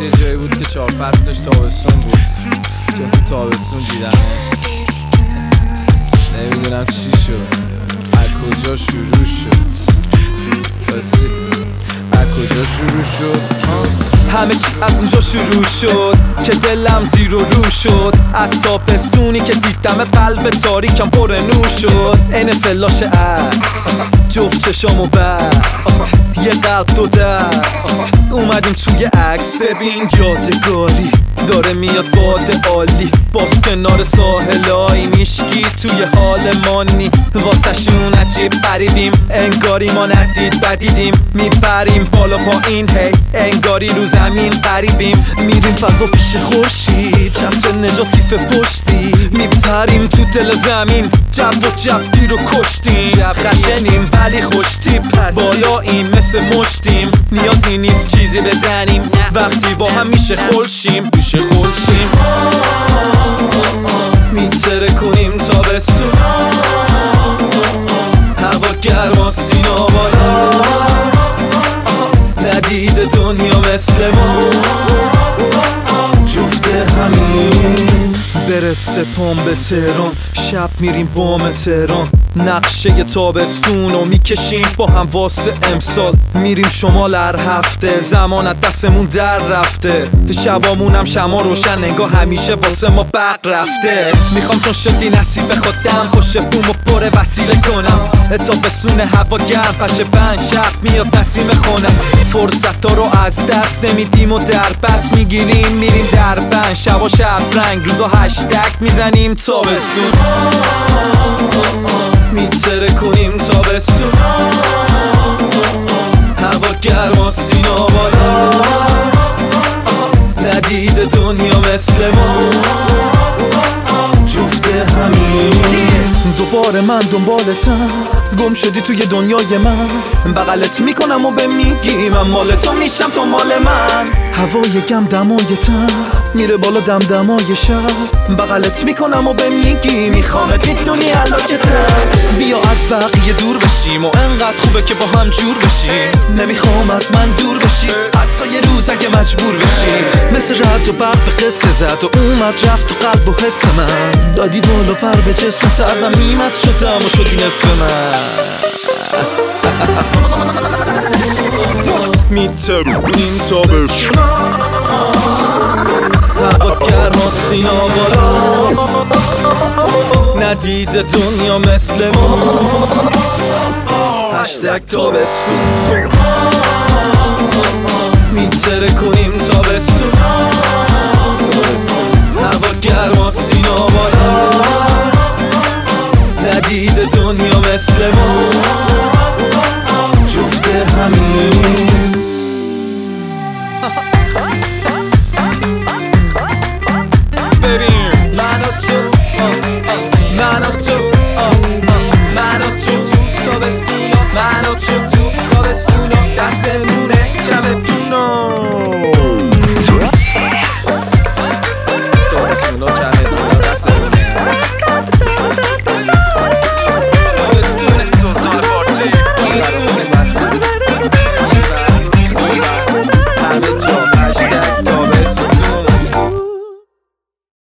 همیشه یه جایی بود که 4 فصلش تابستون بود، چون تو تابستون دیدمت. نمیدونم چی شد، از کجا شروع شد، از کجا شروع شد. همه چی از اونجا شروع شد که دلم زیر و رو شد. از تابستونی که دیدم قلب تاریکم پر نور شد. این فلاش عکس جفت چشامو بست، یه قلب 2 دست. اومدیم توی عکس، ببین یادگاری داره میاد باد عالی. باز کنار ساحلای میشکی توی حال مانی. واسه شون عجیب غریبیم، انگاری ما ندید بدیدیم. میپریم بالا پایین هی، انگاری رو زمین قریبیم. میریم فضا پیش خورشید، چتر نجات کیف پشتی. میپریم تو دل زمین، جو رو کشتیم. خشنیم ولی خوشتیپ، بالاییم مثل مشتیم. نیازی نیست چیزی بزنیم، وقتی با هم میشه خلشیم. میتره کنیم تابستون، هوا گرم و سینا بالا. ندید دنیا مثل ما، جفت همین. برسه پام به تهران، شب میریم بام تهران. نقشه تابستون رو میکشیم با هم واسه امسال. میریم شمال هر هفته، زمان از دستمون در رفته. شبامونم شما روشن، انگار همیشه واسه ما برق رفته. میخوام چون شدی نصیب خودم، پشت بومو پر وسیله کنم. تابستون هوا گرم، پشه بند شب میاد نسیم خونم. فرصت ها رو از دست نمیدیم و در بست میگیریم. میریم در بند، شب و شب رنگ، روزا هشتگ میزنیم تابستون. میتره کنیم تابستون، هوا گرم و سینا بالا. ندید دنیا مثل ما، جفت همین. دوباره من دنبالتم، گم شدی توی دنیای من. بغلت میکنم و به میگی من مال تو میشم تو مال من. هوای گم دمایتم میره بالا دمدمای شب. بغلت میکنم و به میگی میخوامت میدونی علاکتم. بیا از بقیه دور بشیم و انقدر خوبه که با هم جور بشیم. نمیخوام از من دور بشی، حتی یه روز اگه مجبور بشی. مثل رد و برق به قصه زد و اومد رفت تو قلب و حس من. دادی بالا پر به جسم سرم میمد شدم و شدی نصف من. میترونیم تابستون، هوا گرم و سینا بالا. ندید دنیا مثل ما، هشتگ تابستون. میتره کنیم تابستون، هوا گرم و سینا بالا. ندید دنیا مثل ما، جفت همین.